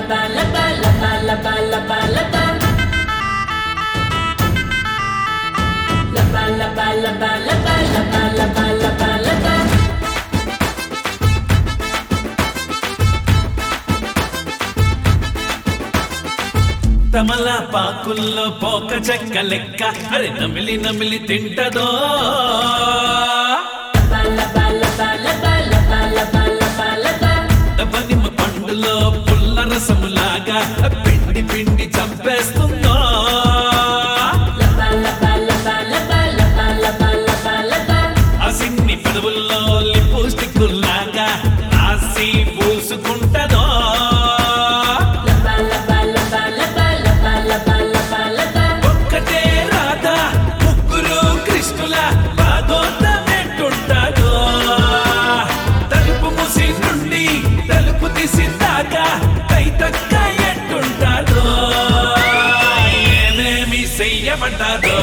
తమలపాకుల్లో పోక చెక్క లెక్క అరే నమిలి నమిలి తింటదో పనిమ పండులో పుల్ల రసములాగా పిండి పిండి చంపేస్తుందో అసిన్ని పెదవుల్లో లిప్స్టిక్కుల్లాగా రాసి పూసుకుంటదో చెయ్యమంటాదో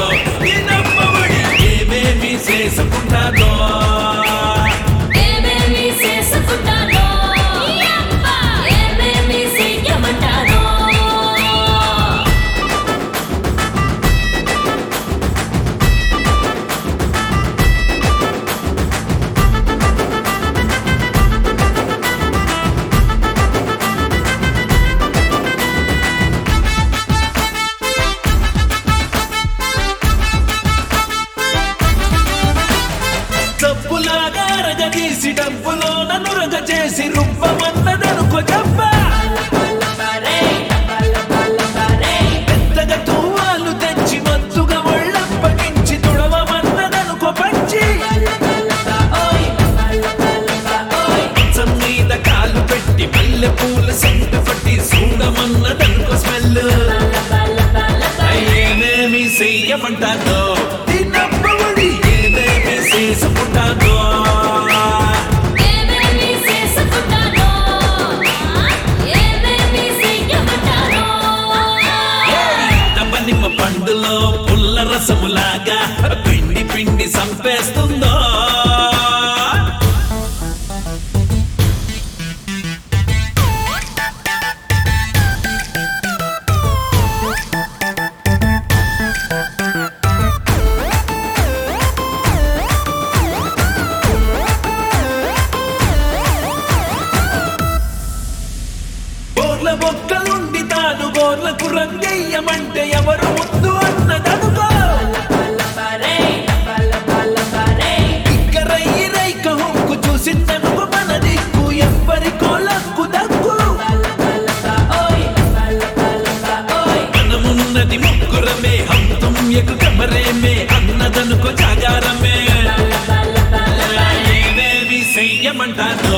ఏమేమి చేసుకుంటాదో తీసి డబ్బులో నన్ను చేసి రుబ్బమన్నదనుకో జబ్బ పెద్దగా తువ్వాలు తెచ్చి మత్తుగా ఒళ్ళప్పగించి తుడవమన్నదనుకో పంచి మంచం మీద కాలు పెట్టి మల్లె పూల సెంటు పట్టి చూడమన్నదనుకో స్మెల్ ఏమేమి చెయ్యమంటాదో ఏమేమి చేసుకుంటాదో పండులో పుల్ల రసములాగా పిండి పిండి సంపేస్తుందో గోర్ల బొక్కలుండి తాను గోర్లకు రంగయ్యమంటే ఎవరు ముద్దు అన్నదనుకో ఇక్కరయ్యి రైక హొక్కు చూసిందనుకో మన దిక్కు ఎవ్వరికో లక్కు దక్కు మనమున్నది ముగ్గురమే హంతం ఎకు కమరేమే అన్నదనుకో జాగారమే ఏమేమి చెయ్యమంటాను